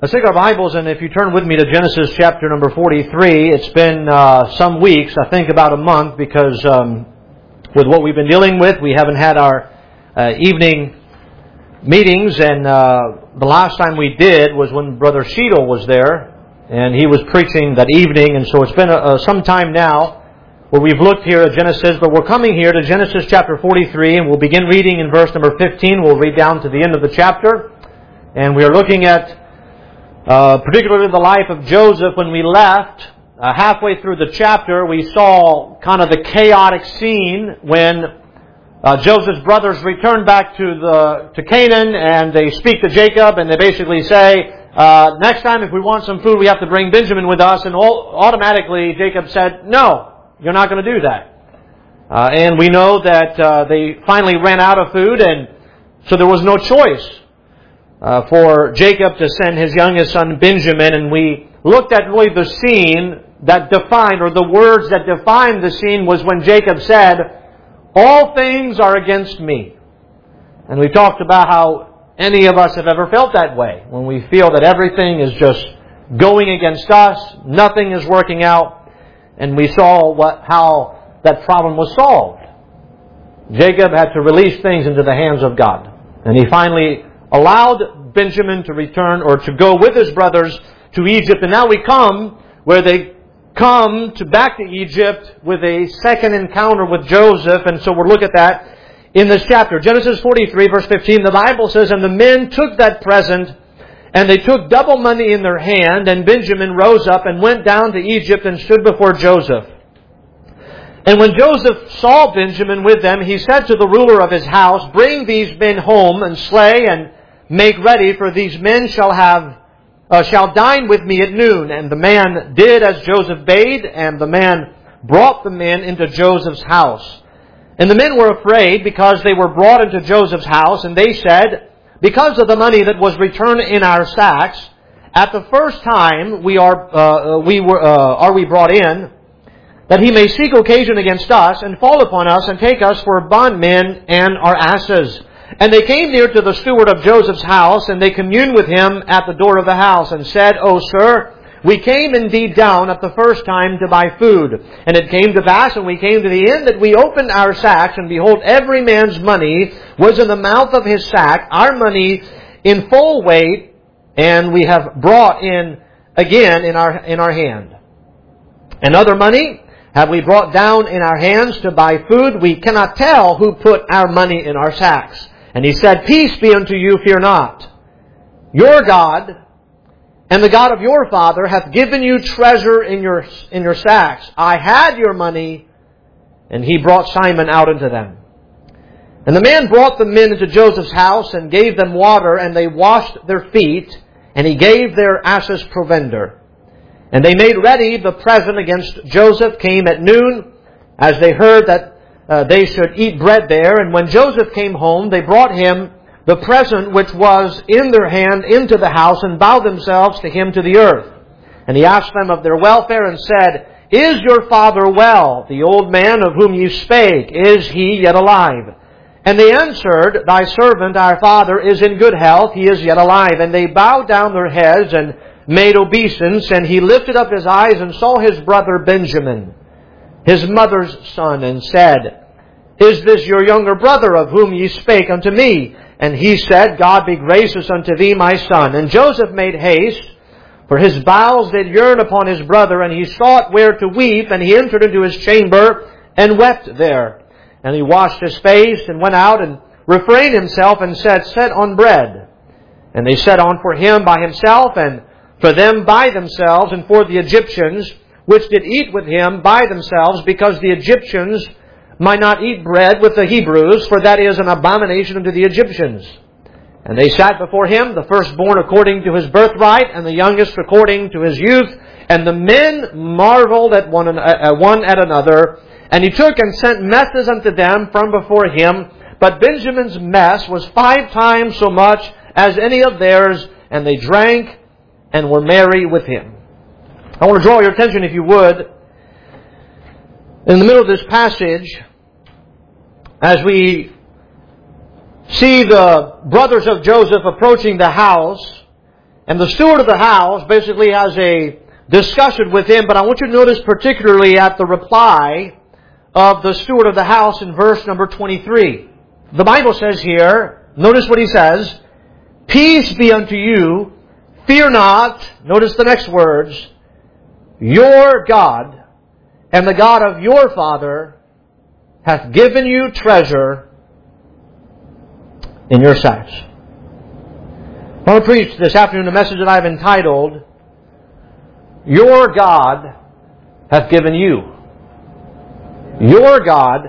Let's take our Bibles, and if you turn with me to Genesis chapter number 43, it's been some weeks, I think about a month, because with what we've been dealing with, we haven't had our evening meetings, and the last time we did was when Brother Sheetal was there, and he was preaching that evening, and so it's been some time now where we've looked here at Genesis, but we're coming here to Genesis chapter 43, and we'll begin reading in verse number 15. We'll read down to the end of the chapter, and we are looking at particularly the life of Joseph. When we left, halfway through the chapter, we saw kind of the chaotic scene when Joseph's brothers return back to Canaan, and they speak to Jacob, and they basically say, next time if we want some food, we have to bring Benjamin with us. And automatically Jacob said, no, you're not going to do that. And we know that they finally ran out of food, and so there was no choice for Jacob to send his youngest son Benjamin. And we looked at really the scene that defined, or the words that defined the scene, was when Jacob said, all things are against me. And we talked about how any of us have ever felt that way, when we feel that everything is just going against us, nothing is working out. And we saw how that problem was solved. Jacob had to release things into the hands of God. And he finally allowed Benjamin to return, or to go with his brothers to Egypt. And now we come where they come back to Egypt with a second encounter with Joseph. And so we'll look at that in this chapter. Genesis 43 verse 15, the Bible says, and the men took that present, and they took double money in their hand, and Benjamin rose up and went down to Egypt and stood before Joseph. And when Joseph saw Benjamin with them, he said to the ruler of his house, bring these men home and slay and make ready, for these men shall dine with me at noon. And the man did as Joseph bade, and the man brought the men into Joseph's house. And the men were afraid, because they were brought into Joseph's house, and they said, because of the money that was returned in our sacks, at the first time are we brought in, that he may seek occasion against us, and fall upon us, and take us for bondmen and our asses. And they came near to the steward of Joseph's house, and they communed with him at the door of the house, and said, O sir, we came indeed down at the first time to buy food. And it came to pass, and we came to the end, that we opened our sacks, and behold, every man's money was in the mouth of his sack, our money in full weight, and we have brought in again in our hand. And other money have we brought down in our hands to buy food. We cannot tell who put our money in our sacks. And he said, peace be unto you, fear not. Your God and the God of your father hath given you treasure in your sacks. I had your money. And he brought Simon out unto them. And the man brought the men into Joseph's house, and gave them water, and they washed their feet, and he gave their asses provender. And they made ready the present against Joseph, came at noon, as they heard that they should eat bread there. And when Joseph came home, they brought him the present which was in their hand into the house, and bowed themselves to him to the earth. And he asked them of their welfare, and said, is your father well? The old man of whom you spake, is he yet alive? And they answered, thy servant, our father, is in good health, he is yet alive. And they bowed down their heads, and made obeisance. And he lifted up his eyes, and saw his brother Benjamin, his mother's son, and said, is this your younger brother of whom ye spake unto me? And he said, God be gracious unto thee, my son. And Joseph made haste, for his bowels did yearn upon his brother, and he sought where to weep, and he entered into his chamber, and wept there. And he washed his face, and went out, and refrained himself, and said, set on bread. And they set on for him by himself, and for them by themselves, and for the Egyptians, which did eat with him by themselves, because the Egyptians might not eat bread with the Hebrews, for that is an abomination unto the Egyptians. And they sat before him, the firstborn according to his birthright, and the youngest according to his youth. And the men marveled at one at another. And he took and sent messes unto them from before him. But Benjamin's mess was 5 times so much as any of theirs, and they drank and were merry with him. I want to draw your attention, if you would, in the middle of this passage, as we see the brothers of Joseph approaching the house, And the steward of the house basically has a discussion with him, but I want you to notice particularly at the reply of the steward of the house in verse number 23. The Bible says here, notice what he says, "Peace be unto you, fear not," notice the next words, "your God and the God of your father hath given you treasure in your sacks." I want to preach this afternoon a message that I've entitled, "Your God hath given you." Your God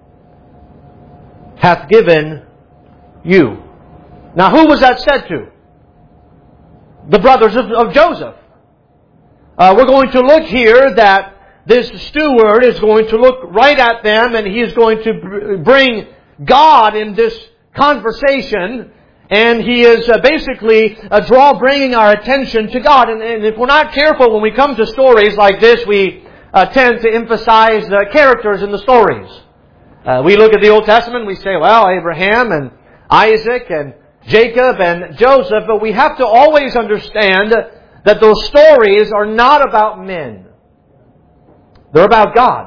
hath given you. Now who was that said to? The brothers of Joseph. We're going to look here that this steward is going to look right at them and he is going to bring God in this conversation, and he is basically bringing our attention to God. And if we're not careful when we come to stories like this, we tend to emphasize the characters in the stories. We look at the Old Testament, we say, well, Abraham and Isaac and Jacob and Joseph, but we have to always understand that those stories are not about men. They're about God.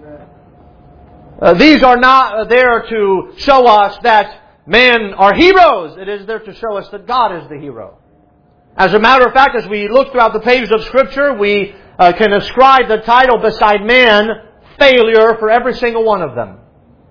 These are not there to show us that men are heroes. It is there to show us that God is the hero. As a matter of fact, as we look throughout the pages of Scripture, we can ascribe the title beside man, failure, for every single one of them.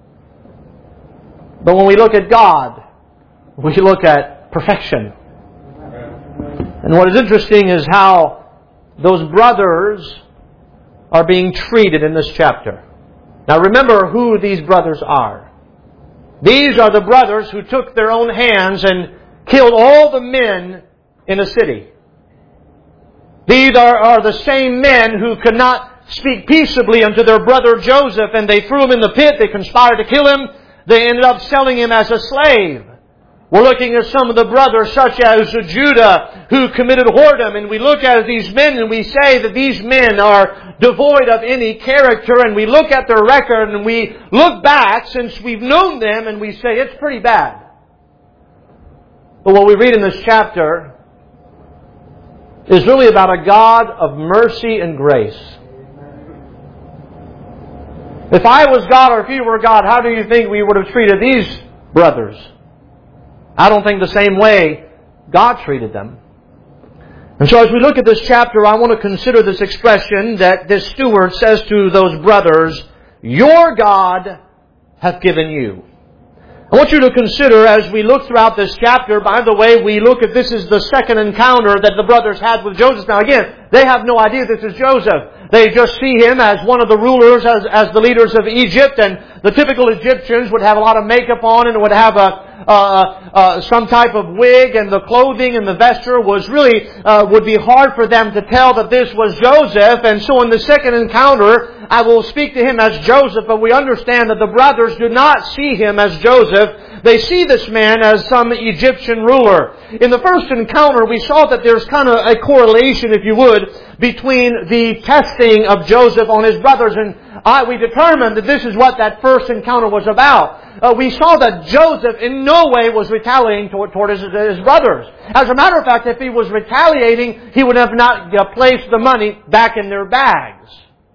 But when we look at God, we look at perfection. And what is interesting is how those brothers are being treated in this chapter. Now remember who these brothers are. These are the brothers who took their own hands and killed all the men in a city. These are the same men who could not speak peaceably unto their brother Joseph, and they threw him in the pit. They conspired to kill him. They ended up selling him as a slave. We're looking at some of the brothers such as Judah who committed whoredom, and we look at these men and we say that these men are devoid of any character, and we look at their record and we look back since we've known them and we say it's pretty bad. But what we read in this chapter is really about a God of mercy and grace. If I was God or if you were God, how do you think we would have treated these brothers? I don't think the same way God treated them. And so as we look at this chapter, I want to consider this expression that this steward says to those brothers, "Your God hath given you." I want you to consider as we look throughout this chapter, by the way, we look at this is the second encounter that the brothers had with Joseph. Now again, they have no idea this is Joseph. They just see him as one of the rulers, as the leaders of Egypt, and the typical Egyptians would have a lot of makeup on and would have some type of wig, and the clothing and the vesture was really, would be hard for them to tell that this was Joseph. And so in the second encounter, I will speak to him as Joseph, but we understand that the brothers do not see him as Joseph. They see this man as some Egyptian ruler. In the first encounter, we saw that there's kind of a correlation, if you would, between the testing of Joseph on his brothers, and we determined that this is what that first encounter was about. We saw that Joseph in no way was retaliating toward his brothers. As a matter of fact, if he was retaliating, he would have not placed the money back in their bags.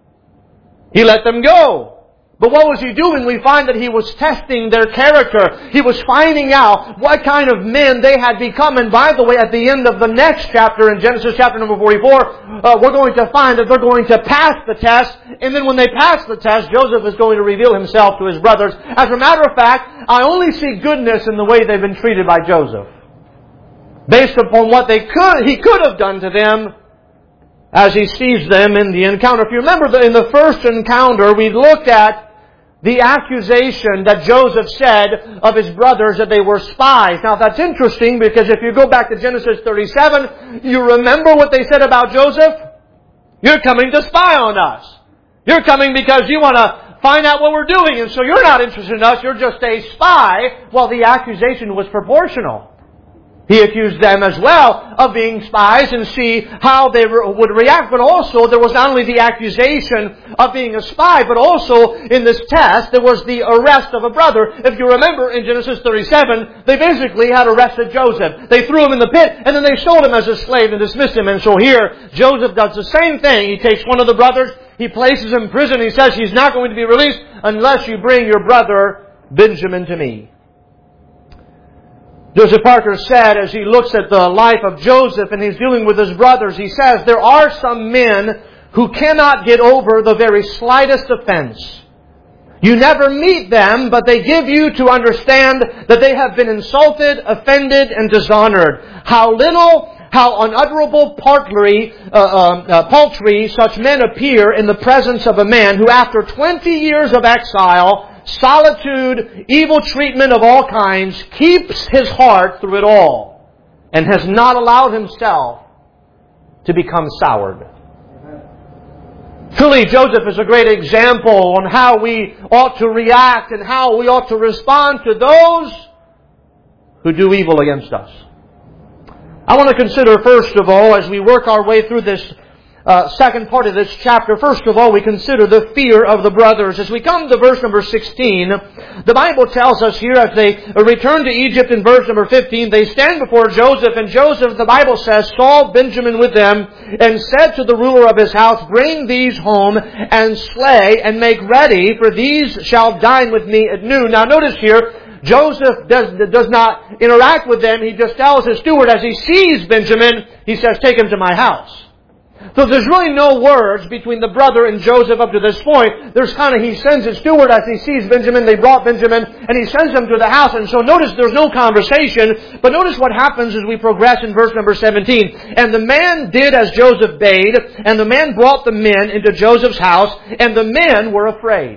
He let them go. But what was he doing? We find that he was testing their character. He was finding out what kind of men they had become. And by the way, at the end of the next chapter, in Genesis chapter number 44, we're going to find that they're going to pass the test. And then when they pass the test, Joseph is going to reveal himself to his brothers. As a matter of fact, I only see goodness in the way they've been treated by Joseph. Based upon what he could have done to them as he sees them in the encounter. If you remember in the first encounter, we looked at the accusation that Joseph said of his brothers that they were spies. Now that's interesting because if you go back to Genesis 37, you remember what they said about Joseph? You're coming to spy on us. You're coming because you want to find out what we're doing, and so you're not interested in us, you're just a spy. Well, the accusation was proportional. He accused them as well of being spies and see how they would react. But also, there was not only the accusation of being a spy, but also in this test, there was the arrest of a brother. If you remember in Genesis 37, they basically had arrested Joseph. They threw him in the pit, and then they sold him as a slave and dismissed him. And so here, Joseph does the same thing. He takes one of the brothers, he places him in prison. He says he's not going to be released unless you bring your brother Benjamin to me. Joseph Parker said, as he looks at the life of Joseph and he's dealing with his brothers, he says, there are some men who cannot get over the very slightest offense. You never meet them, but they give you to understand that they have been insulted, offended, and dishonored. How unutterable paltry such men appear in the presence of a man who, after 20 years of exile, solitude, evil treatment of all kinds, keeps his heart through it all and has not allowed himself to become soured. Truly, Joseph is a great example on how we ought to react and how we ought to respond to those who do evil against us. I want to consider, first of all, as we work our way through this second part of this chapter, first of all, we consider the fear of the brothers. As we come to verse number 16, the Bible tells us here, as they return to Egypt in verse number 15, they stand before Joseph, and Joseph, the Bible says, saw Benjamin with them, and said to the ruler of his house, bring these home, and slay, and make ready, for these shall dine with me at noon. Now notice here, Joseph does not interact with them. He just tells his steward, as he sees Benjamin, he says, take him to my house. So there's really no words between the brother and Joseph up to this point. He sends his steward as he sees Benjamin. They brought Benjamin, and he sends him to the house. And so notice there's no conversation. But notice what happens as we progress in verse number 17. And the man did as Joseph bade, and the man brought the men into Joseph's house, and the men were afraid.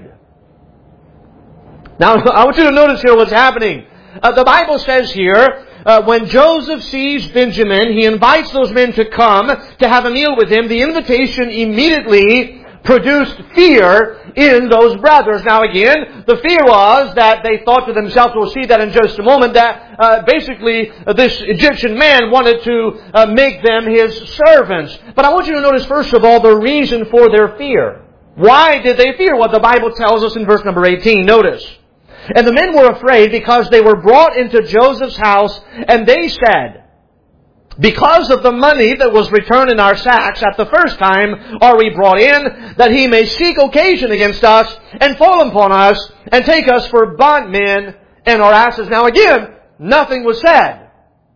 Now, I want you to notice here what's happening. The Bible says here, when Joseph sees Benjamin, he invites those men to come to have a meal with him. The invitation immediately produced fear in those brothers. Now again, the fear was that they thought to themselves, we'll see that in just a moment, that basically this Egyptian man wanted to make them his servants. But I want you to notice first of all the reason for their fear. Why did they fear? Well, the Bible tells us in verse number 18. Notice. And the men were afraid because they were brought into Joseph's house, and they said, because of the money that was returned in our sacks at the first time are we brought in, that he may seek occasion against us, and fall upon us, and take us for bondmen and our asses. Now again, nothing was said.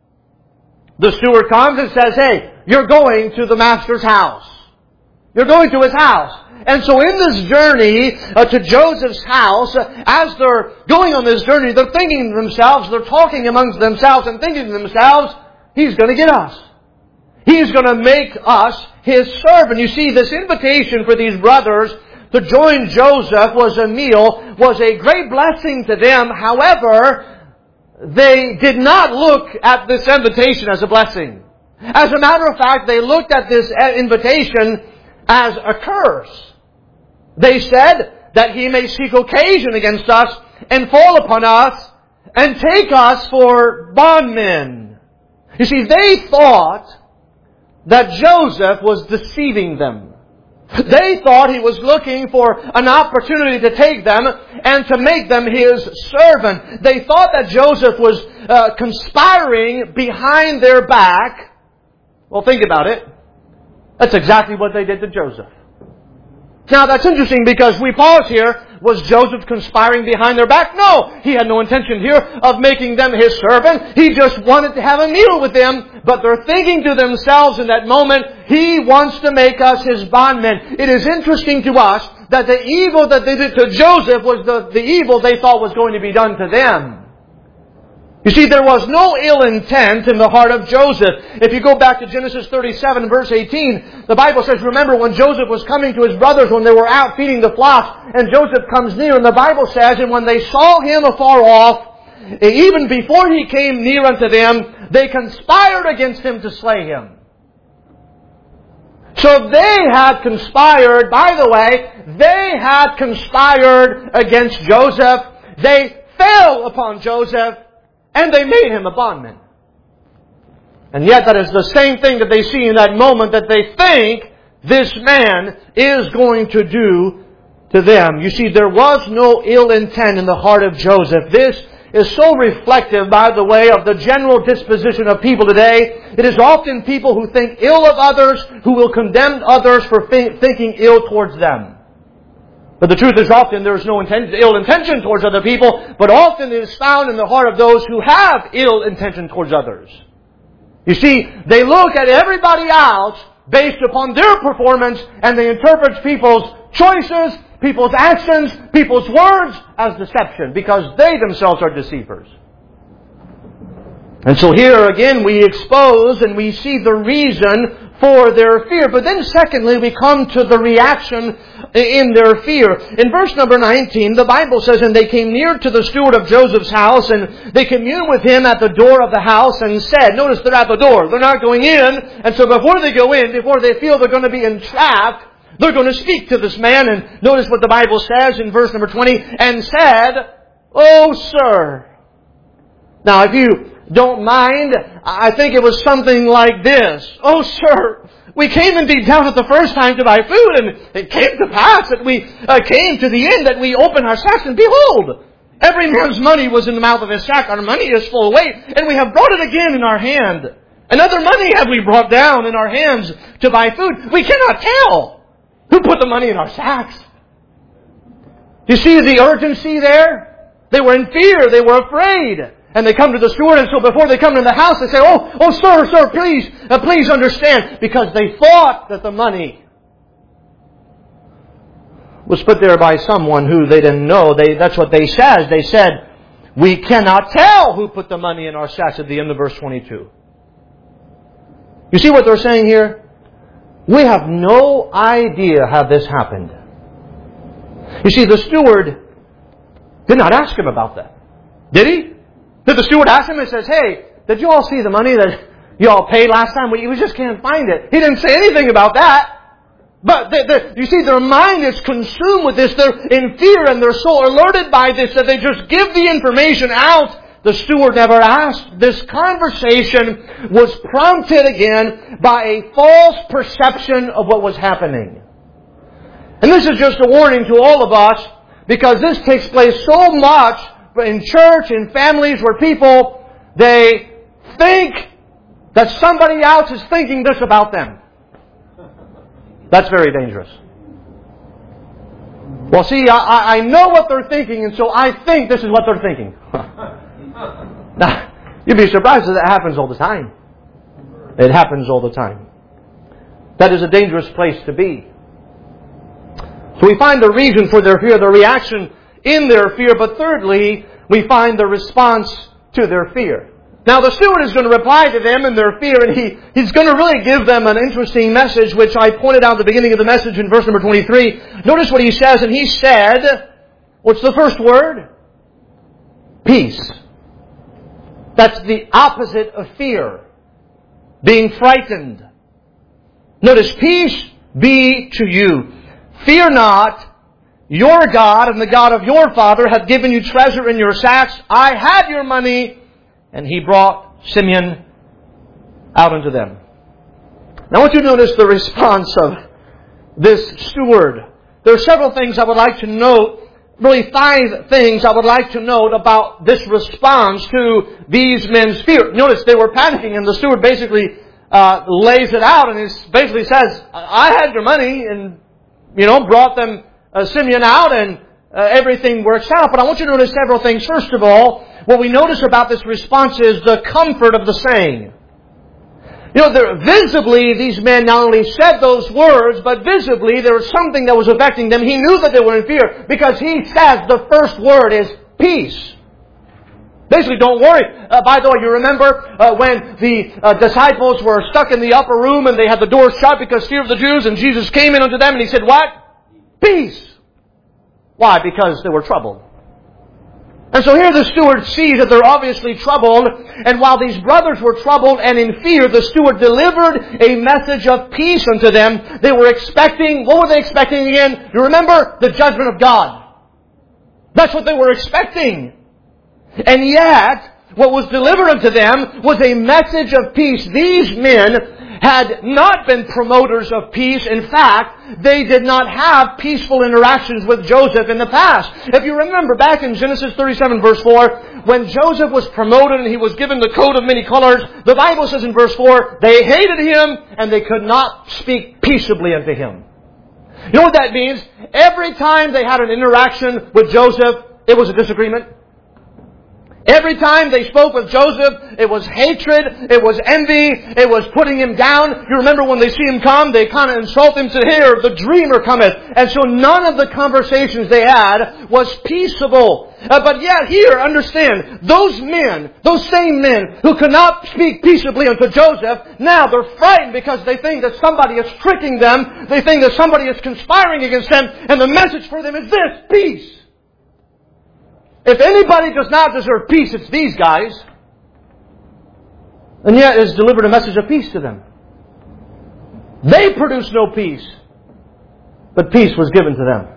The steward comes and says, hey, you're going to the master's house. You're going to his house. And so in this journey to Joseph's house, as they're going on this journey, they're thinking to themselves, they're talking amongst themselves and thinking to themselves, he's going to get us. He's going to make us his servant. You see, this invitation for these brothers to join Joseph was a great blessing to them. However, they did not look at this invitation as a blessing. As a matter of fact, they looked at this invitation as a curse. They said that he may seek occasion against us and fall upon us and take us for bondmen. You see, they thought that Joseph was deceiving them. They thought he was looking for an opportunity to take them and to make them his servant. They thought that Joseph was conspiring behind their back. Well, think about it. That's exactly what they did to Joseph. Now, that's interesting because we pause here. Was Joseph conspiring behind their back? No. He had no intention here of making them his servant. He just wanted to have a meal with them. But they're thinking to themselves in that moment, he wants to make us his bondmen. It is interesting to us that the evil that they did to Joseph was the evil they thought was going to be done to them. You see, there was no ill intent in the heart of Joseph. If you go back to Genesis 37, verse 18, the Bible says, remember when Joseph was coming to his brothers when they were out feeding the flocks, and Joseph comes near, and the Bible says, and when they saw him afar off, even before he came near unto them, they conspired against him to slay him. So they had conspired, by the way, they had conspired against Joseph. They fell upon Joseph, and they made him a bondman. And yet that is the same thing that they see in that moment that they think this man is going to do to them. You see, there was no ill intent in the heart of Joseph. This is so reflective, by the way, of the general disposition of people today. It is often people who think ill of others, who will condemn others for thinking ill towards them. But the truth is often there is no ill intention towards other people, but often it is found in the heart of those who have ill intention towards others. You see, they look at everybody else based upon their performance, and they interpret people's choices, people's actions, people's words as deception, because they themselves are deceivers. And so here again we expose and we see the reason for their fear. But then secondly, we come to the reaction in their fear. In verse number 19, the Bible says, "And they came near to the steward of Joseph's house, and they communed with him at the door of the house, and said," notice they're at the door, they're not going in, and so before they go in, before they feel they're going to be entrapped, they're going to speak to this man. And notice what the Bible says in verse number 20, "And said, O sir." Now if you don't mind, I think it was something like this. "Oh sir, we came indeed down at the first time to buy food, and it came to pass that we came to the end that we opened our sacks, and behold, every man's money was in the mouth of his sack. Our money is full weight, and we have brought it again in our hand. Another money have we brought down in our hands to buy food. We cannot tell who put the money in our sacks." You see the urgency there? They were in fear. They were afraid. And they come to the steward, and so before they come to the house, they say, Oh, sir, please understand. Because they thought that the money was put there by someone who they didn't know. That's what they said. They said, "We cannot tell who put the money in our sacks," at the end of verse 22. You see what they're saying here? We have no idea how this happened. You see, the steward did not ask him about that. Did he? Did the steward ask him and says, "Hey, did you all see the money that you all paid last time? We just can't find it." He didn't say anything about that. But you see, their mind is consumed with this. They're in fear and they're so alerted by this that they just give the information out. The steward never asked. This conversation was prompted again by a false perception of what was happening. And this is just a warning to all of us, because this takes place so much in church, in families, where people, they think that somebody else is thinking this about them. That's very dangerous. Well, see, I know what they're thinking, and so I think this is what they're thinking. Now, you'd be surprised that happens all the time. It happens all the time. That is a dangerous place to be. So we find the reason for their fear, the reaction in their fear, but thirdly, we find the response to their fear. Now the steward is going to reply to them in their fear, and he's going to really give them an interesting message, which I pointed out at the beginning of the message in verse number 23. Notice what he says, and he said, what's the first word? Peace. That's the opposite of fear. Being frightened. Notice, peace be to you. Fear not. Your God and the God of your father hath given you treasure in your sacks. I had your money. And he brought Simeon out unto them. Now I want you to notice the response of this steward. There are several things I would like to note. Really 5 things I would like to note about this response to these men's fear. Notice they were panicking, and the steward basically lays it out, and he basically says, I had your money, and brought them Simeon out, and everything works out. But I want you to notice several things. First of all, what we notice about this response is the comfort of the saying. Visibly, these men not only said those words, but visibly there was something that was affecting them. He knew that they were in fear, because he says the first word is peace. Basically, don't worry. By the way, you remember when the disciples were stuck in the upper room and they had the doors shut because fear of the Jews, and Jesus came in unto them and He said, what? Peace. Why? Because they were troubled. And so here the steward sees that they're obviously troubled, and while these brothers were troubled and in fear, the steward delivered a message of peace unto them. They were expecting, what were they expecting again? You remember? The judgment of God. That's what they were expecting. And yet, What was delivered unto them was a message of peace. These men had not been promoters of peace. In fact, they did not have peaceful interactions with Joseph in the past. If you remember back in Genesis 37 verse 4, when Joseph was promoted and he was given the coat of many colors, the Bible says in verse 4, they hated him and they could not speak peaceably unto him. You know what that means? Every time they had an interaction with Joseph, it was a disagreement. Every time they spoke with Joseph, it was hatred, it was envy, it was putting him down. You remember when they see him come, they kind of insult him to here, the dreamer cometh. And so none of the conversations they had was peaceable. But yet here, understand, those men, those same men who could not speak peaceably unto Joseph, now they're frightened because they think that somebody is tricking them. They think that somebody is conspiring against them. And the message for them is this: peace. If anybody does not deserve peace, it's these guys. And yet it has delivered a message of peace to them. They produced no peace, but peace was given to them.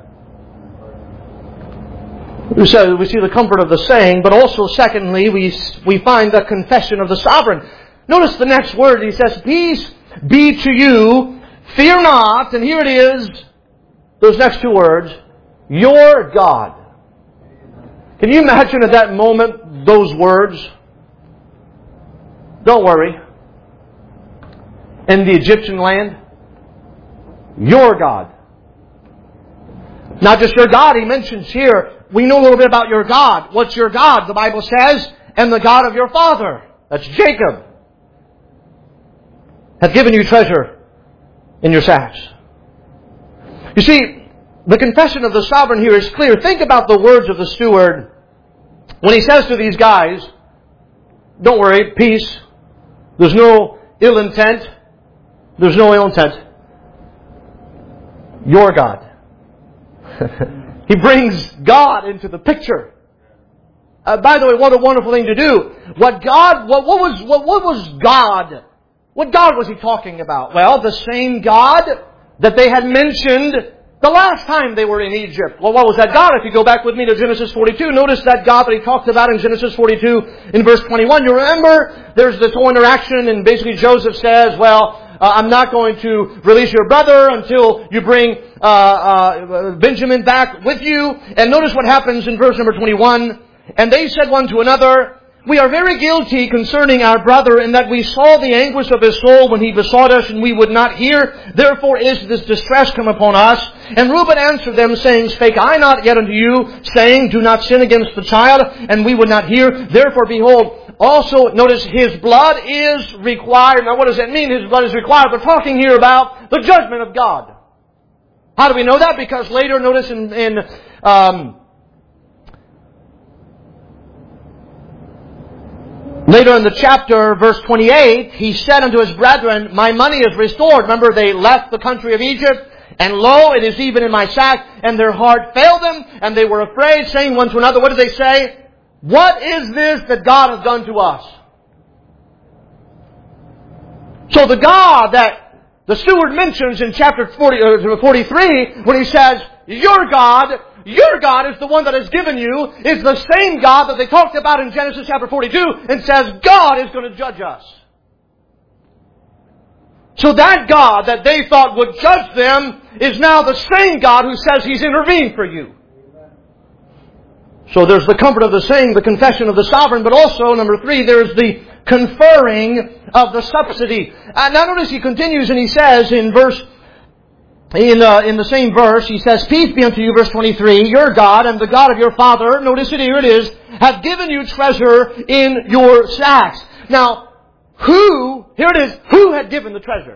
So we see the comfort of the saying, but also secondly, we find the confession of the sovereign. Notice the next word. He says, peace be to you, fear not. And here it is, those next two words, your God. Can you imagine at that moment those words? Don't worry. In the Egyptian land, your God. Not just your God, he mentions here, we know a little bit about your God. What's your God? The Bible says, and the God of your father. That's Jacob. Hath given you treasure in your sacks. You see, the confession of the sovereign here is clear. Think about the words of the steward when he says to these guys, don't worry, peace. There's no ill intent. There's no ill intent. Your God. He brings God into the picture. By the way, what a wonderful thing to do. What was God? What God was he talking about? Well, the same God that they had mentioned the last time they were in Egypt. Well, what was that God? If you go back with me to Genesis 42, notice that God that he talked about in Genesis 42 in verse 21. You remember, there's this whole interaction and basically Joseph says, well, I'm not going to release your brother until you bring Benjamin back with you. And notice what happens in verse number 21. And they said one to another, we are very guilty concerning our brother in that we saw the anguish of his soul when he besought us and we would not hear. Therefore is this distress come upon us. And Reuben answered them, saying, spake I not yet unto you, saying, do not sin against the child, and we would not hear. Therefore, behold, also, notice, his blood is required. Now, what does that mean? His blood is required. We're talking here about the judgment of God. How do we know that? Because later, notice later in the chapter, verse 28, he said unto his brethren, my money is restored. Remember, they left the country of Egypt, and lo, it is even in my sack, and their heart failed them, and they were afraid, saying one to another, what did they say? What is this that God has done to us? So the God that the steward mentions in chapter 43, when he says, your God is the one that has given you, is the same God that they talked about in Genesis chapter 42, and says, God is going to judge us. So that God that they thought would judge them is now the same God who says He's intervened for you. So there's the comfort of the saying, the confession of the sovereign, but also, number 3, there's the conferring of the subsidy. Now notice he continues and he says in the same verse, he says, peace be unto you, verse 23, your God and the God of your father, notice it, here it is, have given you treasure in your sacks. Now, who had given the treasure?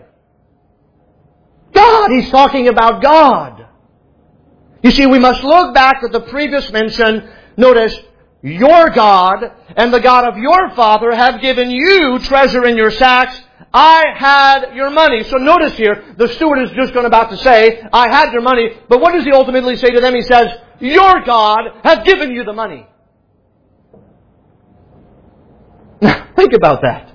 God! He's talking about God. You see, we must look back at the previous mention. Notice, your God and the God of your father have given you treasure in your sacks. I had your money. So notice here, the steward is just about to say, I had your money. But what does he ultimately say to them? He says, your God has given you the money. Now, think about that.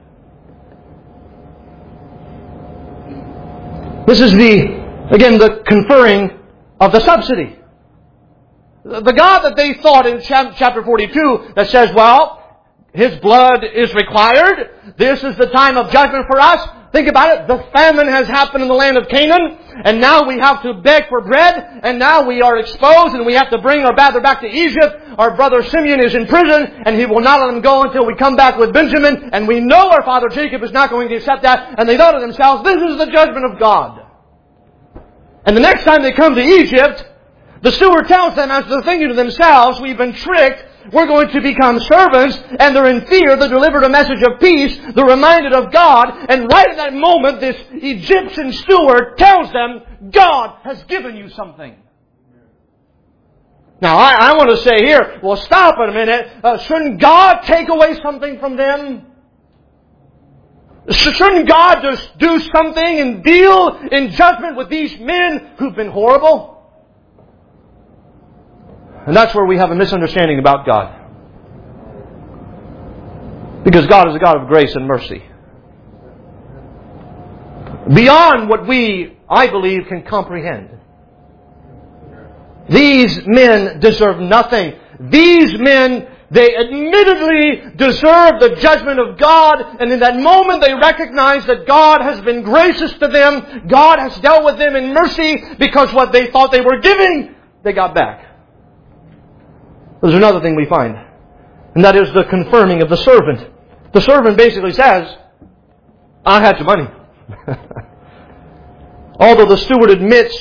This is the conferring of the subsidy. The God that they thought in chapter 42 that says, well, His blood is required. This is the time of judgment for us. Think about it. The famine has happened in the land of Canaan, and now we have to beg for bread, and now we are exposed, and we have to bring our brother back to Egypt. Our brother Simeon is in prison, and he will not let him go until we come back with Benjamin, and we know our father Jacob is not going to accept that, and they thought to themselves, this is the judgment of God. And the next time they come to Egypt, the steward tells them, as they're thinking to themselves, we've been tricked, we're going to become servants, and they're in fear. They're delivered a message of peace. They're reminded of God. And right at that moment, this Egyptian steward tells them, God has given you something. Now, I want to say here, well, stop it a minute. Shouldn't God take away something from them? Shouldn't God just do something and deal in judgment with these men who've been horrible? And that's where we have a misunderstanding about God. Because God is a God of grace and mercy. Beyond what we, I believe, can comprehend. These men deserve nothing. These men, they admittedly deserve the judgment of God. And in that moment they recognize that God has been gracious to them. God has dealt with them in mercy because what they thought they were giving, they got back. There's another thing we find, and that is the confirming of the servant. The servant basically says, I had your money. Although the steward admits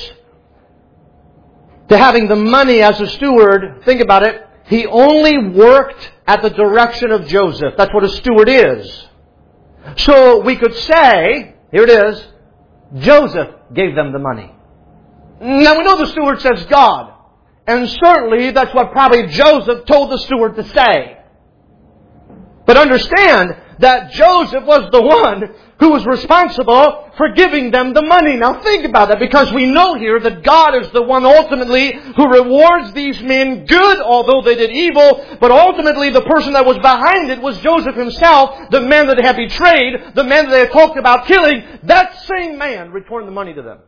to having the money as a steward, think about it, he only worked at the direction of Joseph. That's what a steward is. So we could say, here it is, Joseph gave them the money. Now we know the steward says God. And certainly that's what probably Joseph told the steward to say. But understand that Joseph was the one who was responsible for giving them the money. Now think about that, because we know here that God is the one ultimately who rewards these men good, although they did evil. But ultimately the person that was behind it was Joseph himself, the man that they had betrayed, the man that they had talked about killing. That same man returned the money to them.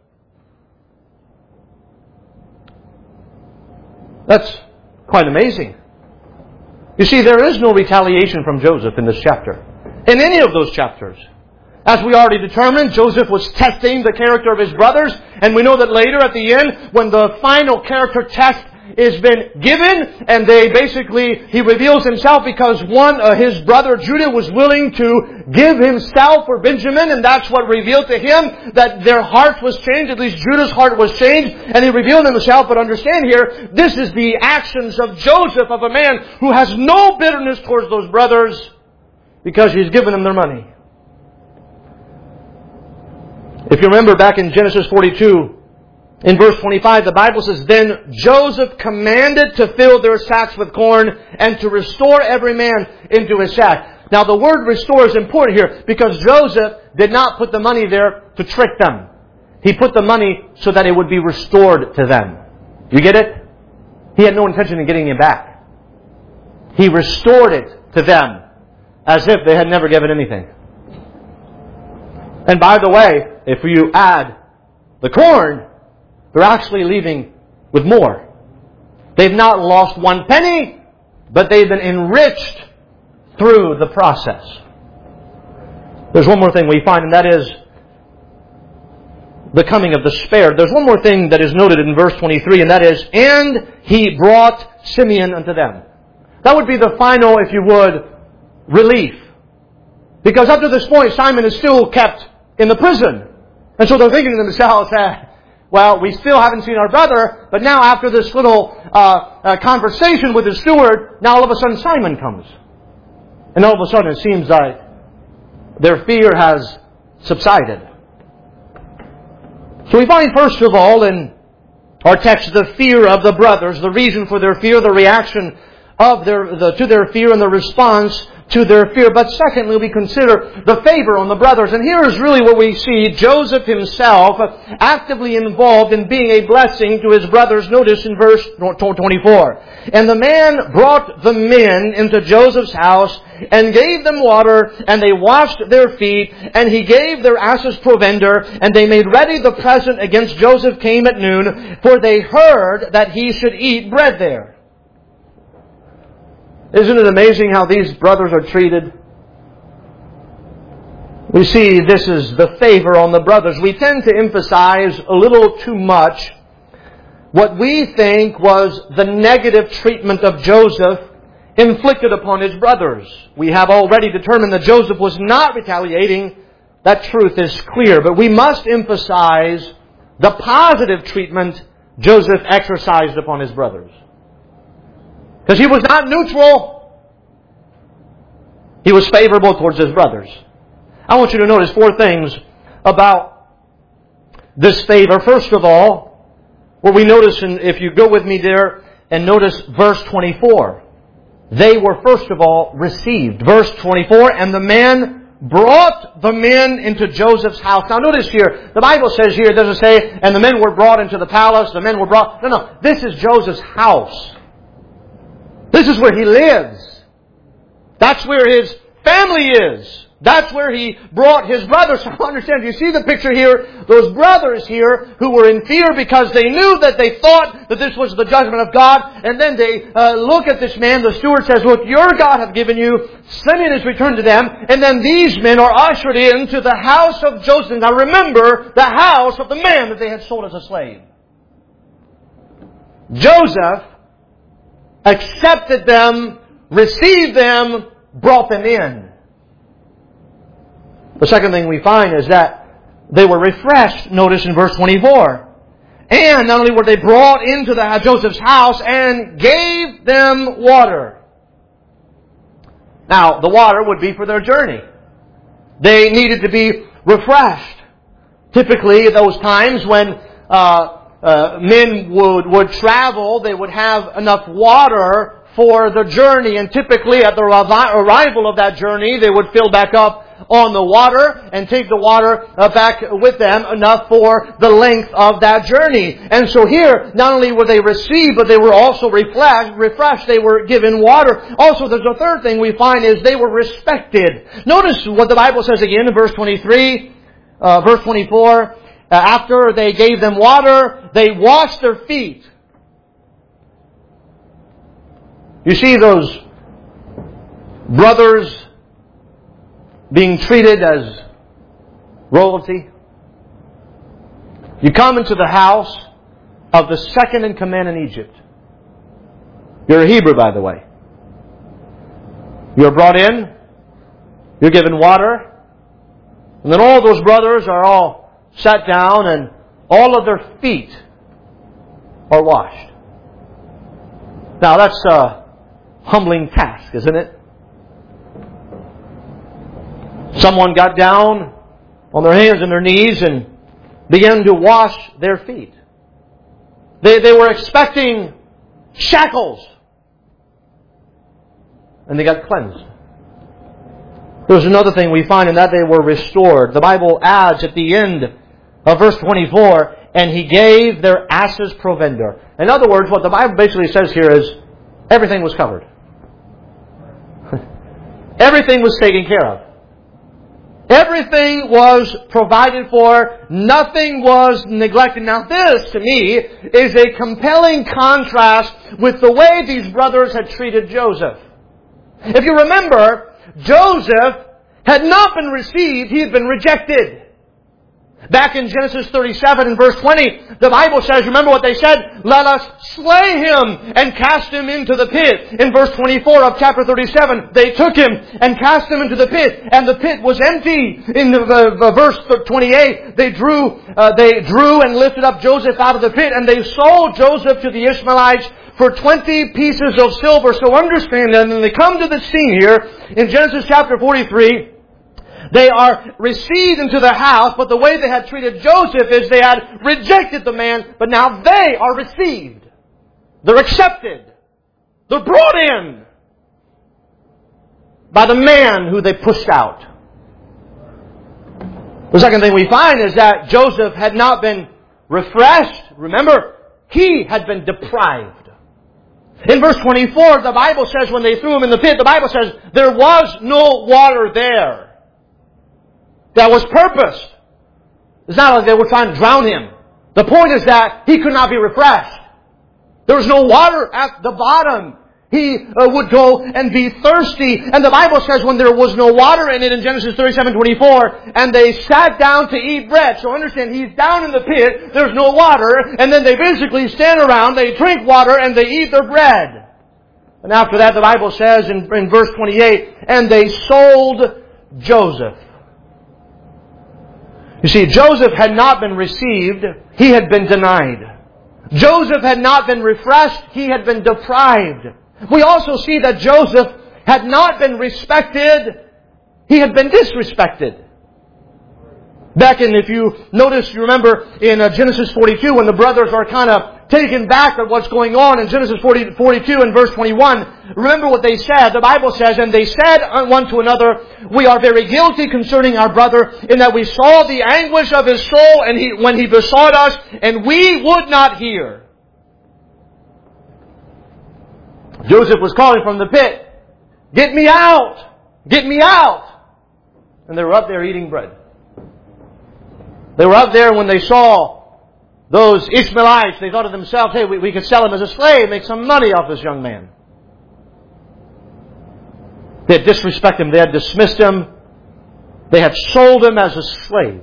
That's quite amazing. You see, there is no retaliation from Joseph in this chapter. In any of those chapters. As we already determined, Joseph was testing the character of his brothers. And we know that later at the end, when the final character test has been given, and he reveals himself because his brother Judah was willing to give himself for Benjamin, and that's what revealed to him that their heart was changed, at least Judah's heart was changed, and he revealed himself. But understand here, this is the actions of Joseph, of a man who has no bitterness towards those brothers because he's given them their money. If you remember back in Genesis 42, in verse 25, the Bible says, Then Joseph commanded to fill their sacks with corn and to restore every man into his sack. Now the word restore is important here because Joseph did not put the money there to trick them. He put the money so that it would be restored to them. You get it? He had no intention of getting it back. He restored it to them as if they had never given anything. And by the way, if you add the corn, they're actually leaving with more. They've not lost one penny, but they've been enriched through the process. There's one more thing we find, and that is the coming of the spared. There's one more thing that is noted in verse 23, and that is, And he brought Simeon unto them. That would be the final, if you would, relief. Because up to this point, Simon is still kept in the prison. And so they're thinking to themselves, well, we still haven't seen our brother, but now after this little conversation with the steward, now all of a sudden Simon comes. And all of a sudden it seems like their fear has subsided. So we find first of all in our text the fear of the brothers, the reason for their fear, the reaction of to their fear and the response to their fear. But secondly, we consider the favor on the brothers. And here is really what we see Joseph himself actively involved in being a blessing to his brothers. Notice in verse 24. And the man brought the men into Joseph's house and gave them water, and they washed their feet, and he gave their asses provender, and they made ready the present against Joseph came at noon, for they heard that he should eat bread there. Isn't it amazing how these brothers are treated? We see this is the favor on the brothers. We tend to emphasize a little too much what we think was the negative treatment of Joseph inflicted upon his brothers. We have already determined that Joseph was not retaliating. That truth is clear. But we must emphasize the positive treatment Joseph exercised upon his brothers. Because he was not neutral. He was favorable towards his brothers. I want you to notice 4 things about this favor. First of all, what we notice, if you go with me there and notice verse 24. They were first of all received. Verse 24, and the man brought the men into Joseph's house. Now notice here, the Bible says here, it doesn't say, and the men were brought into the palace, the men were brought... No, this is Joseph's house. This is where he lives. That's where his family is. That's where he brought his brothers. I understand. You see the picture here? Those brothers here who were in fear because they knew that they thought that this was the judgment of God. And then they look at this man. The steward says, look, your God hath given you. Simeon is returned to them. And then these men are ushered into the house of Joseph. Now remember, the house of the man that they had sold as a slave. Joseph accepted them, received them, brought them in. The second thing we find is that they were refreshed, notice in verse 24. And not only were they brought into Joseph's house and gave them water. Now, the water would be for their journey. They needed to be refreshed. Typically, those times when men would travel, they would have enough water for the journey. And typically, at the arrival of that journey, they would fill back up on the water and take the water back with them, enough for the length of that journey. And so here, not only were they received, but they were also refreshed. They were given water. Also, there's a third thing we find is they were respected. Notice what the Bible says again in verse 23, verse 24. After they gave them water, they washed their feet. You see those brothers being treated as royalty? You come into the house of the second in command in Egypt. You're a Hebrew, by the way. You're brought in. You're given water. And then all those brothers are all sat down and all of their feet are washed. Now that's a humbling task, isn't it? Someone got down on their hands and their knees and began to wash their feet. They were expecting shackles. And they got cleansed. There's another thing we find in that they were restored. The Bible adds at the end of verse 24, and he gave their asses provender. In other words, what the Bible basically says here is everything was covered. Everything was taken care of. Everything was provided for. Nothing was neglected. Now this, to me, is a compelling contrast with the way these brothers had treated Joseph. If you remember, Joseph had not been received. He had been rejected. Back in Genesis 37 and verse 20, the Bible says, remember what they said? Let us slay him and cast him into the pit. In verse 24 of chapter 37, they took him and cast him into the pit, and the pit was empty. In verse 28, they drew and lifted up Joseph out of the pit, and they sold Joseph to the Ishmaelites for 20 pieces of silver. So understand that, and then they come to the scene here in Genesis chapter 43. They are received into the house, but the way they had treated Joseph is they had rejected the man, but now they are received. They're accepted. They're brought in by the man who they pushed out. The second thing we find is that Joseph had not been refreshed. Remember, he had been deprived. In verse 24, the Bible says when they threw him in the pit, the Bible says there was no water there. That was purposed. It's not like they were trying to drown him. The point is that he could not be refreshed. There was no water at the bottom. he would go and be thirsty. And the Bible says when there was no water in it in Genesis 37:24, and they sat down to eat bread. So understand, he's down in the pit, there's no water, and then they basically stand around, they drink water, and they eat their bread. And after that, the Bible says in verse 28, and they sold Joseph. You see, Joseph had not been received, he had been denied. Joseph had not been refreshed, he had been deprived. We also see that Joseph had not been respected, he had been disrespected. Back in, if you notice, you remember in Genesis 42 when the brothers are kind of taken back at what's going on in Genesis 42 and verse 21. Remember what they said. The Bible says, and they said one to another, we are very guilty concerning our brother in that we saw the anguish of his soul and when he besought us and we would not hear. Joseph was calling from the pit, get me out! Get me out! And they were up there eating bread. They were up there when they saw those Ishmaelites. They thought to themselves, hey, we could sell him as a slave, make some money off this young man. They had disrespected him. They had dismissed him. They had sold him as a slave.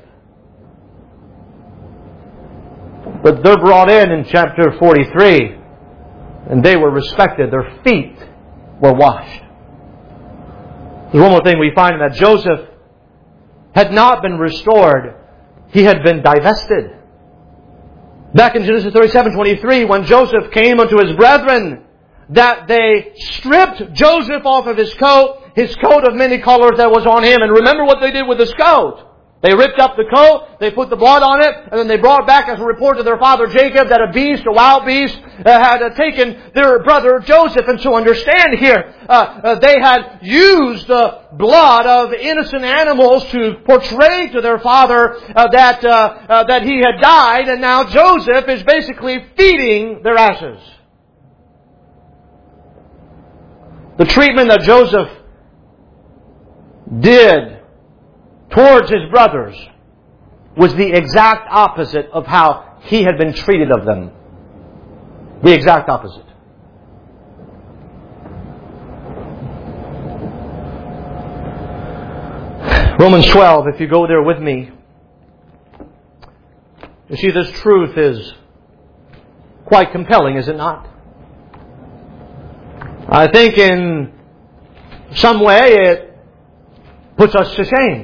But they're brought in chapter 43, and they were respected. Their feet were washed. There's one more thing we find, that Joseph had not been restored. He had been divested. Back in Genesis 37:23, when Joseph came unto his brethren, that they stripped Joseph off of his coat of many colors that was on him. And remember what they did with his coat. They ripped up the coat, they put the blood on it, and then they brought back as a report to their father Jacob that a wild beast, had taken their brother Joseph. And so understand here, they had used the blood of innocent animals to portray to their father that he had died, and now Joseph is basically feeding their ashes. The treatment that Joseph did towards his brothers was the exact opposite of how he had been treated of them. The exact opposite. Romans 12, if you go there with me, you see this truth is quite compelling, is it not? I think in some way it puts us to shame.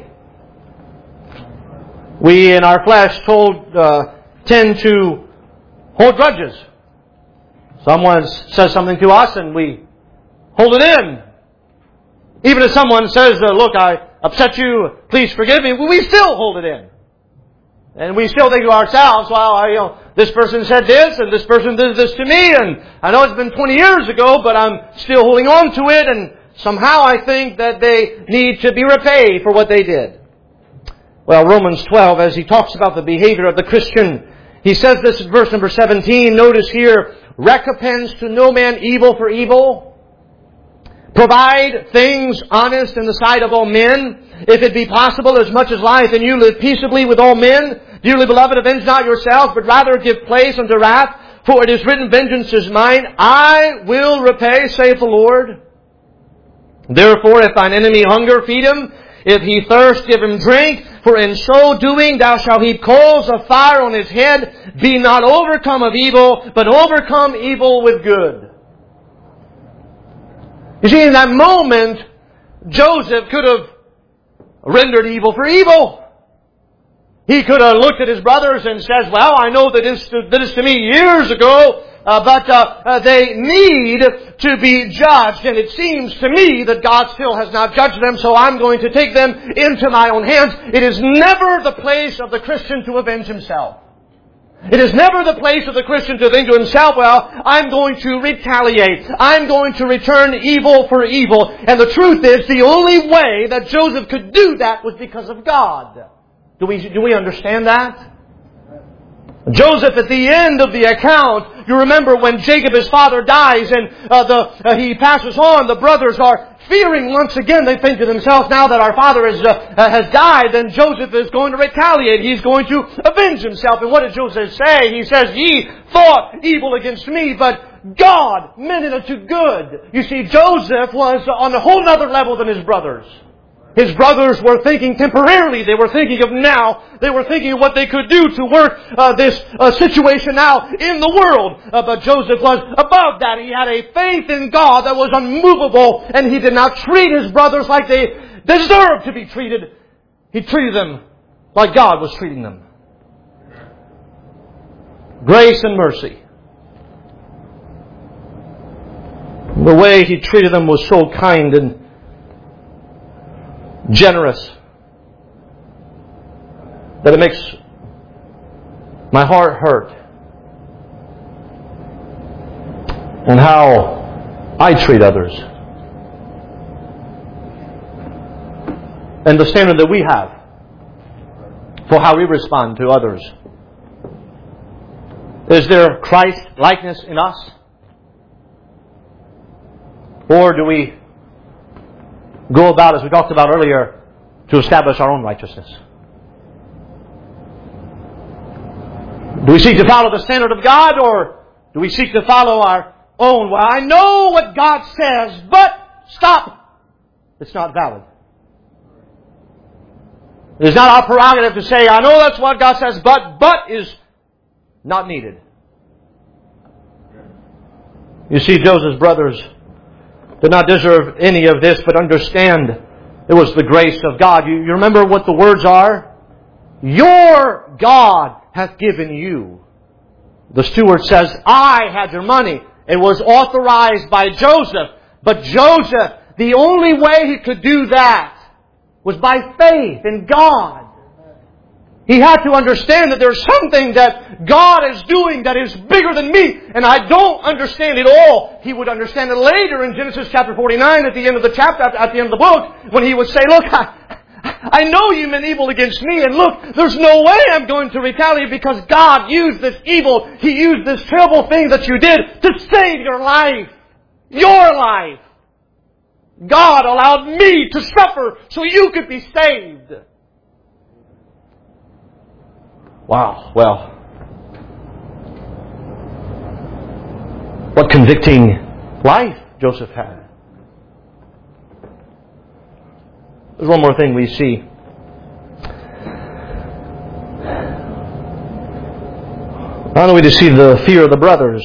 We in our flesh tend to hold grudges. Someone says something to us and we hold it in. Even if someone says, look, I upset you, please forgive me, we still hold it in. And we still think to ourselves, well, this person said this and this person did this to me, and I know it's been 20 years ago, but I'm still holding on to it, and somehow I think that they need to be repaid for what they did. Well, Romans 12, as he talks about the behavior of the Christian, he says this in verse number 17. Notice here, recompense to no man evil for evil. Provide things honest in the sight of all men. If it be possible, as much as lieth in you, live peaceably with all men. Dearly beloved, avenge not yourselves, but rather give place unto wrath. For it is written, vengeance is mine, I will repay, saith the Lord. Therefore, if thine enemy hunger, feed him. If he thirst, give him drink. For in so doing thou shalt heap coals of fire on his head. Be not overcome of evil, but overcome evil with good. You see, in that moment, Joseph could have rendered evil for evil. He could have looked at his brothers and says, well, I know that this did this to me years ago, but they need to be judged. And it seems to me that God still has not judged them, so I'm going to take them into my own hands. It is never the place of the Christian to avenge himself. It is never the place of the Christian to think to himself, well, I'm going to retaliate. I'm going to return evil for evil. And the truth is, the only way that Joseph could do that was because of God. Do we understand that? Joseph, at the end of the account, you remember when Jacob, his father, dies and he passes on, the brothers are fearing once again. They think to themselves, now that our father has died, then Joseph is going to retaliate. He's going to avenge himself. And what did Joseph say? He says, ye thought evil against me, but God meant it unto good. You see, Joseph was on a whole other level than his brothers. His brothers were thinking temporarily. They were thinking of now. They were thinking of what they could do to work this situation out in the world. But Joseph was above that. He had a faith in God that was unmovable, and he did not treat his brothers like they deserved to be treated. He treated them like God was treating them. Grace and mercy. The way he treated them was so kind and generous that it makes my heart hurt. And how I treat others. And the standard that we have for how we respond to others. Is there Christ likeness in us? Or do we go about, as we talked about earlier, to establish our own righteousness? Do we seek to follow the standard of God, or do we seek to follow our own? Well, I know what God says, but stop. It's not valid. It is not our prerogative to say, I know that's what God says, but is not needed. You see, Joseph's brothers did not deserve any of this, but understand it was the grace of God. You remember what the words are? Your God hath given you. The steward says, I had your money. It was authorized by Joseph. But Joseph, the only way he could do that was by faith in God. He had to understand that there's something that God is doing that is bigger than me, and I don't understand it all. He would understand it later in Genesis chapter 49 at the end of the chapter, at the end of the book, when he would say, look, I know you meant evil against me, and look, there's no way I'm going to retaliate because God used this evil, He used this terrible thing that you did to save your life. Your life. God allowed me to suffer so you could be saved. Wow, well, what convicting life Joseph had. There's one more thing we see. Not only do we see the fear of the brothers,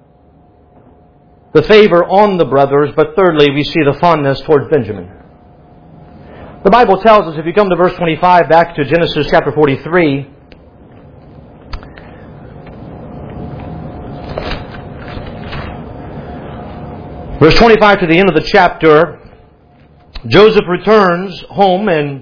the favor on the brothers, but thirdly, we see the fondness towards Benjamin. The Bible tells us, if you come to verse 25, back to Genesis chapter 43, verse 25 to the end of the chapter, Joseph returns home, and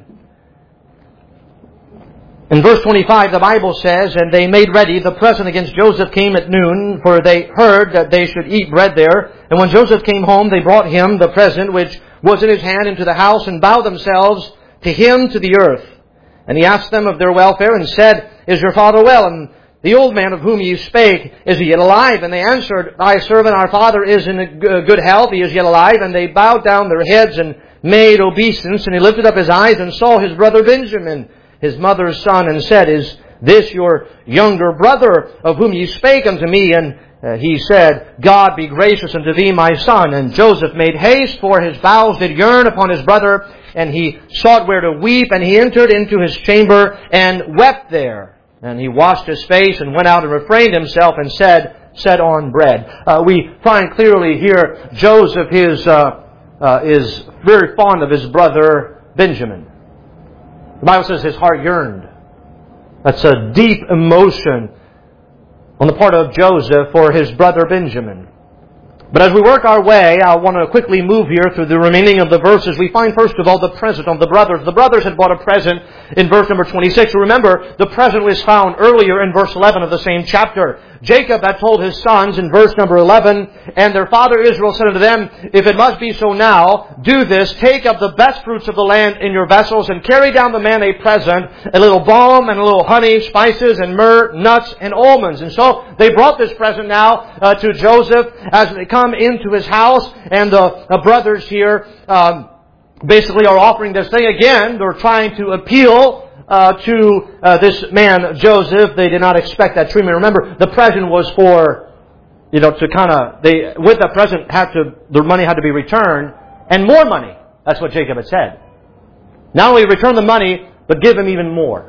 in verse 25 the Bible says, and they made ready. The present against Joseph came at noon, for they heard that they should eat bread there. And when Joseph came home, they brought him the present which was in his hand into the house, and bowed themselves to him to the earth. And he asked them of their welfare, and said, Is your father well? And the old man of whom ye spake, is he yet alive? And they answered, Thy servant our father is in good health, he is yet alive. And they bowed down their heads and made obeisance. And he lifted up his eyes and saw his brother Benjamin, his mother's son, and said, Is this your younger brother of whom ye spake unto me? And he said, God be gracious unto thee, my son. And Joseph made haste, for his bowels did yearn upon his brother, and he sought where to weep. And he entered into his chamber and wept there. And he washed his face and went out and refrained himself and said, Set on bread. We find clearly here Joseph is very fond of his brother Benjamin. The Bible says his heart yearned. That's a deep emotion on the part of Joseph for his brother Benjamin. But as we work our way, I want to quickly move here through the remaining of the verses. We find, first of all, the present of the brothers. The brothers had brought a present in verse number 26. Remember, the present was found earlier in verse 11 of the same chapter. Jacob had told his sons in verse number 11, And their father Israel said unto them, If it must be so now, do this, take up the best fruits of the land in your vessels, and carry down the man a present, a little balm and a little honey, spices and myrrh, nuts and almonds. And so they brought this present now to Joseph as they come into his house, and the brothers here basically are offering this thing again. They're trying to appeal to this man Joseph. They did not expect that treatment. Remember, the present was for to kind of, with the present, the money had to be returned, and more money. That's what Jacob had said. Not only return the money, but give him even more.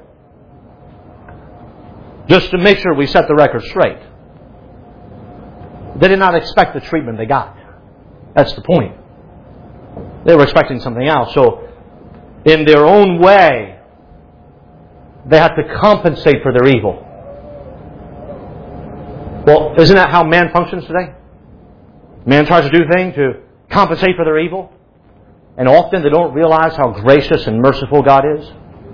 Just to make sure we set the record straight. They did not expect the treatment they got. That's the point. They were expecting something else. So, in their own way, they had to compensate for their evil. Well, isn't that how man functions today? Man tries to do things to compensate for their evil. And often they don't realize how gracious and merciful God is.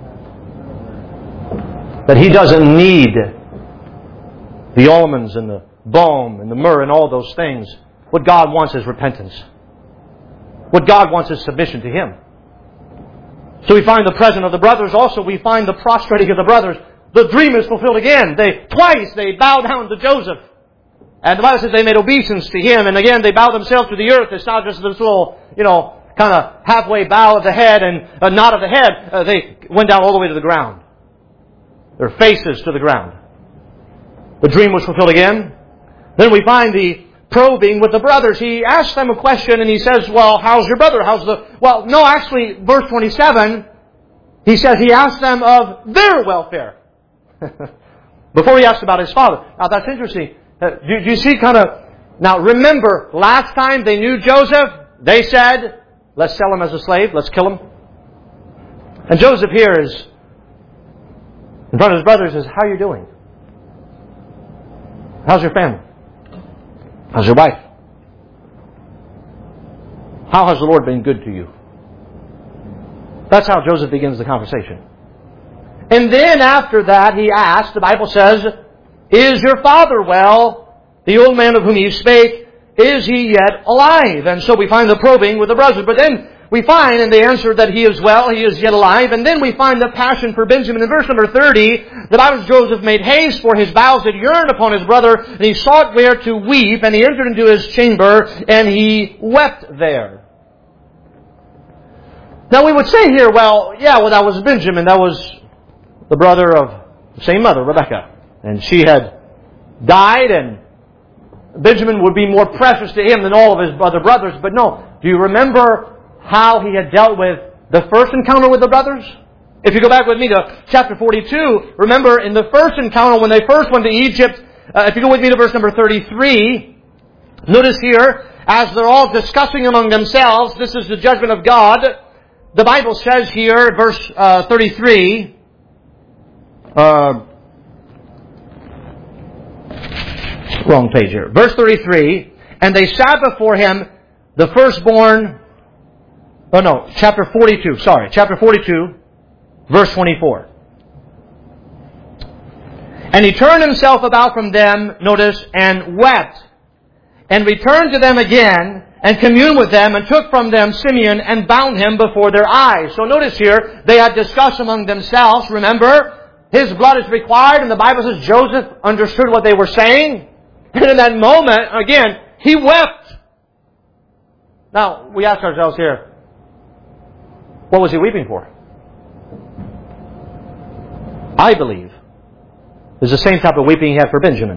That He doesn't need the almonds and the balm and the myrrh and all those things. What God wants is repentance. What God wants is submission to Him. So we find the present of the brothers. Also, we find the prostrating of the brothers. The dream is fulfilled again. Twice they bow down to Joseph. And the Bible says they made obeisance to him. And again, they bow themselves to the earth. It's not just this little, kind of halfway bow of the head and a nod of the head. They went down all the way to the ground. Their faces to the ground. The dream was fulfilled again. Then we find the probing with the brothers. He asks them a question and he says, well, how's your brother? Actually, verse 27, he says he asked them of their welfare. Before he asked about his father. Now that's interesting. Do you see now remember, last time they knew Joseph, they said, let's sell him as a slave, let's kill him. And Joseph here is, in front of his brothers, says, how are you doing? How's your family? How's your wife? How has the Lord been good to you? That's how Joseph begins the conversation. And then after that, he asked, the Bible says, is your father well? The old man of whom you spake, is he yet alive? And so we find the probing with the brothers. But then we find, and they answered that he is well, he is yet alive. And then we find the passion for Benjamin. In verse number 30, the Bible says Joseph made haste, for his bowels had yearned upon his brother, and he sought where to weep, and he entered into his chamber, and he wept there. Now we would say here, that was Benjamin. That was the brother of the same mother, Rebekah. And she had died, and Benjamin would be more precious to him than all of his other brothers. But no, do you remember how he had dealt with the first encounter with the brothers? If you go back with me to chapter 42, remember in the first encounter when they first went to Egypt, if you go with me to verse number 33, notice here, as they're all discussing among themselves, this is the judgment of God. The Bible says here, verse 33, wrong page here. Verse 33, and they sat before him, the firstborn, chapter 42, verse 24. And he turned himself about from them, notice, and wept, and returned to them again, and communed with them, and took from them Simeon, and bound him before their eyes. So notice here, they had discussed among themselves, remember, his blood is required, and the Bible says Joseph understood what they were saying. And in that moment, again, he wept. Now, we ask ourselves here, what was he weeping for? I believe is the same type of weeping he had for Benjamin.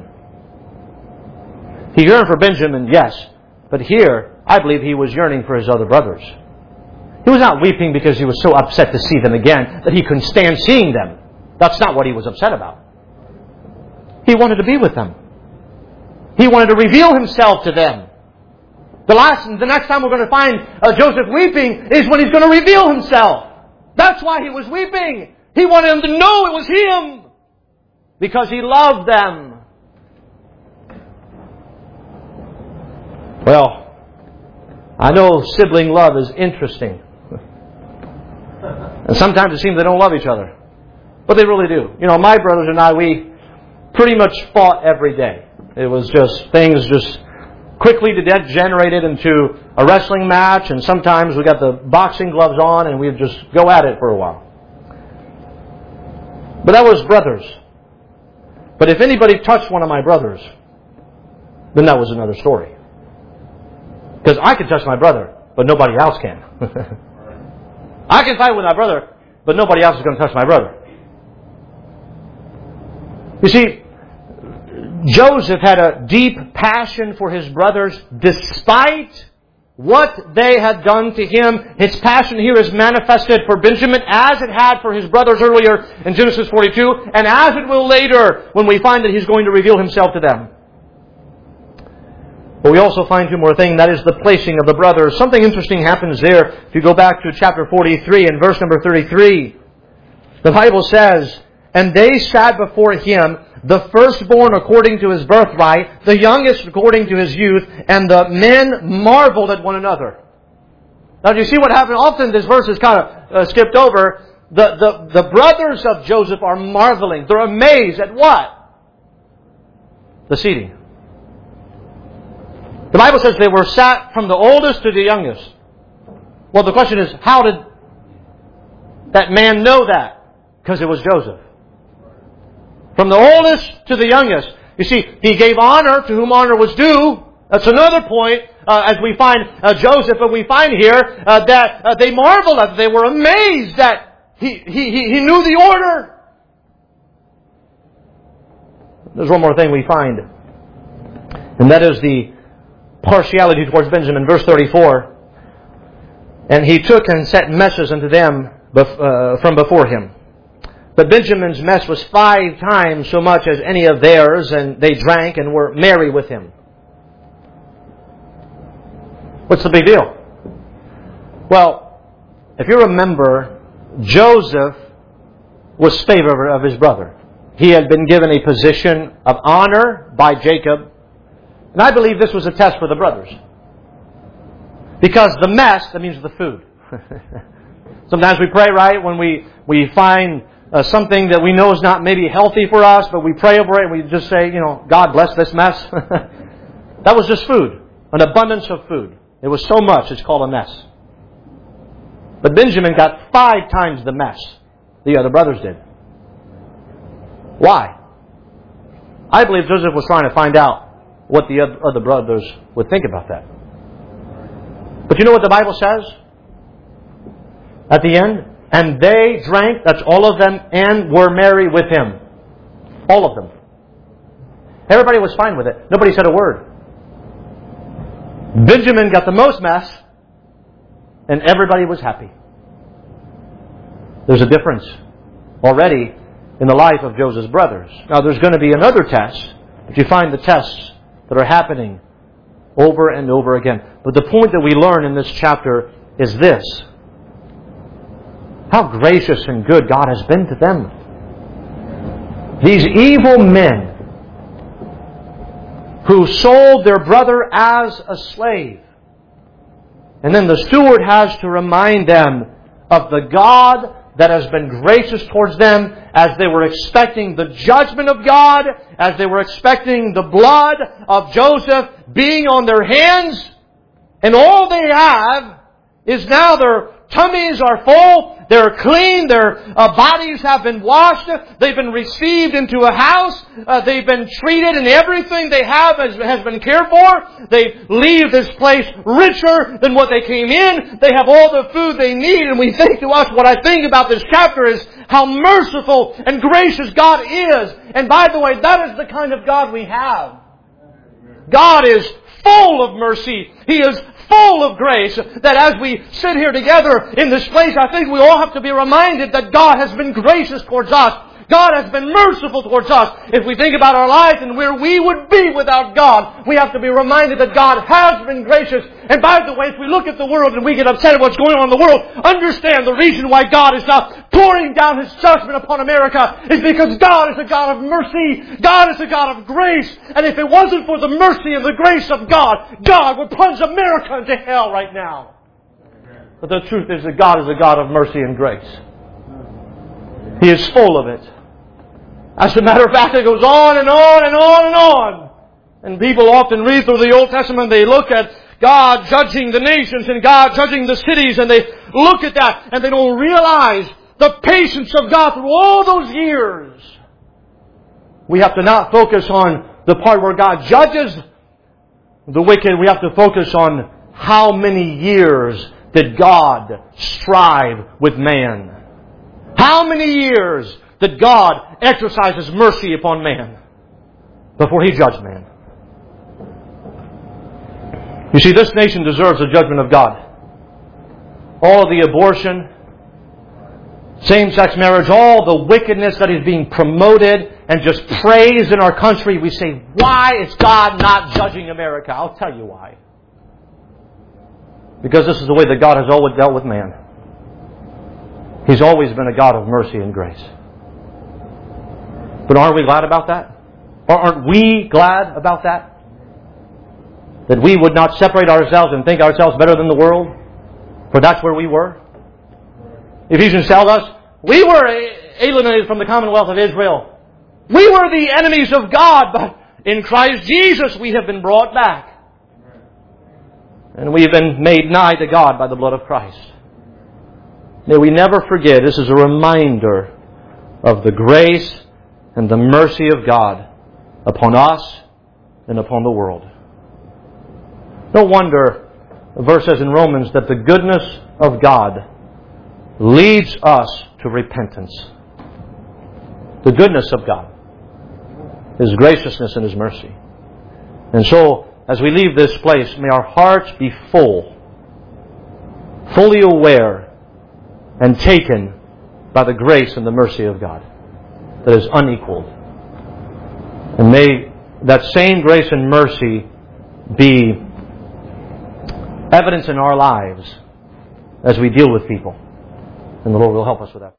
He yearned for Benjamin, yes. But here, I believe he was yearning for his other brothers. He was not weeping because he was so upset to see them again that he couldn't stand seeing them. That's not what he was upset about. He wanted to be with them. He wanted to reveal himself to them. The next time we're going to find Joseph weeping is when he's going to reveal himself. That's why he was weeping. He wanted them to know it was him. Because he loved them. Well, I know sibling love is interesting. And sometimes it seems they don't love each other. But they really do. My brothers and I, we pretty much fought every day. It was just, things just quickly degenerated into a wrestling match, and sometimes we got the boxing gloves on and we'd just go at it for a while. But that was brothers. But if anybody touched one of my brothers, then that was another story. Because I can touch my brother, but nobody else can. I can fight with my brother, but nobody else is going to touch my brother. You see, Joseph had a deep passion for his brothers despite what they had done to him. His passion here is manifested for Benjamin as it had for his brothers earlier in Genesis 42, and as it will later when we find that he's going to reveal himself to them. But we also find two more things, that is the placing of the brothers. Something interesting happens there. If you go back to chapter 43 and verse number 33, the Bible says, "And they sat before him, the firstborn according to his birthright, the youngest according to his youth, and the men marveled at one another." Now, do you see what happened? Often this verse is kind of skipped over. The brothers of Joseph are marveling. They're amazed at what? The seating. The Bible says they were sat from the oldest to the youngest. Well, the question is, how did that man know that? Because it was Joseph. From the oldest to the youngest. You see, he gave honor to whom honor was due. That's another point as we find Joseph, but we find here that they marveled at it. They were amazed that he knew the order. There's one more thing we find, and that is the partiality towards Benjamin. Verse 34, "And he took and set messes unto them from before him. But Benjamin's mess was 5 times so much as any of theirs, and they drank and were merry with him." What's the big deal? Well, if you remember, Joseph was favored of his brother. He had been given a position of honor by Jacob. And I believe this was a test for the brothers. Because the mess, that means the food. Sometimes we pray, right, when we find something that we know is not maybe healthy for us, but we pray over it and we just say, God bless this mess. That was just food. An abundance of food. It was so much, it's called a mess. But Benjamin got 5 times the mess the other brothers did. Why? I believe Joseph was trying to find out what the other brothers would think about that. But you know what the Bible says? At the end, "And they drank," that's all of them, "and were merry with him." All of them. Everybody was fine with it. Nobody said a word. Benjamin got the most mess, and everybody was happy. There's a difference already in the life of Joseph's brothers. Now there's going to be another test, but you find the tests that are happening over and over again. But the point that we learn in this chapter is this: how gracious and good God has been to them. These evil men who sold their brother as a slave. And then the steward has to remind them of the God that has been gracious towards them as they were expecting the judgment of God, as they were expecting the blood of Joseph being on their hands. And all they have is now their tummies are full, they're clean, their bodies have been washed, they've been received into a house, they've been treated, and everything they have has been cared for. They leave this place richer than what they came in. They have all the food they need, and we think to us, what I think about this chapter is how merciful and gracious God is. And by the way, that is the kind of God we have. God is full of mercy. He is full of grace, that as we sit here together in this place, I think we all have to be reminded that God has been gracious towards us. God has been merciful towards us. If we think about our lives and where we would be without God, we have to be reminded that God has been gracious. And by the way, if we look at the world and we get upset at what's going on in the world, understand the reason why God is not pouring down His judgment upon America is because God is a God of mercy. God is a God of grace. And if it wasn't for the mercy and the grace of God, God would plunge America into hell right now. But the truth is that God is a God of mercy and grace. He is full of it. As a matter of fact, it goes on and on and on and on. And people often read through the Old Testament, they look at God judging the nations and God judging the cities, and they look at that and they don't realize the patience of God through all those years. We have to not focus on the part where God judges the wicked. We have to focus on how many years did God strive with man. How many years did God exercise His mercy upon man before He judged man? You see, this nation deserves the judgment of God. All the abortion, same-sex marriage, all the wickedness that is being promoted and just praised in our country, we say, why is God not judging America? I'll tell you why. Because this is the way that God has always dealt with man. He's always been a God of mercy and grace. But aren't we glad about that? Or aren't we glad about that? That we would not separate ourselves and think ourselves better than the world? For that's where we were. Ephesians tells us, we were alienated from the commonwealth of Israel. We were the enemies of God, but in Christ Jesus we have been brought back. And we have been made nigh to God by the blood of Christ. May we never forget, this is a reminder of the grace and the mercy of God upon us and upon the world. No wonder the verse says in Romans that the goodness of God leads us to repentance. The goodness of God, His graciousness and His mercy. And so, as we leave this place, may our hearts be full, fully aware and taken by the grace and the mercy of God that is unequaled. And may that same grace and mercy be evidence in our lives as we deal with people. And the Lord will help us with that.